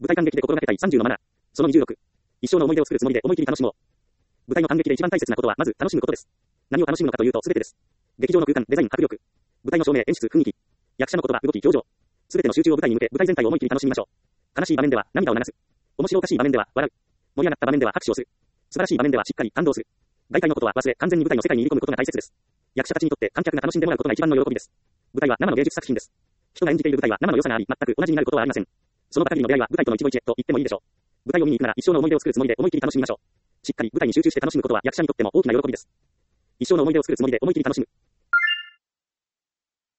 舞台観劇で心がけたい30のマナー。その26。一生の思い出を作るつもりで思い切り楽しもう。舞台の観劇で一番大切なことは、まず楽しむことです。何を楽しむのかというと、すべてです。劇場の空間、デザイン、迫力。舞台の照明、演出、雰囲気。役者の言葉、動き、表情。すべての集中を舞台に向け、舞台全体を思い切り楽しみましょう。悲しい場面では涙を流す。面白おかしい場面では笑う。盛り上がった場面では拍手をする。素晴らしい場面ではしっかり感動する。外界のことは忘れ、完全に舞台の世界に入り込むことが大切です。役者たちにとって観客が楽しんでもらうことが一番の喜びです。舞台は生の芸術作品です。人が演じている舞台は生の良さがあり、全く同じになることはありません。その場限りの出会いは舞台との一期一会と言ってもいいでしょう。舞台を見に行くなら一生の思い出を作るつもりで思い切り楽しみましょう。しっかり舞台に集中して楽しむことは役者にとっても大きな喜びです。一生の思い出を作るつもりで思い切り楽しむ。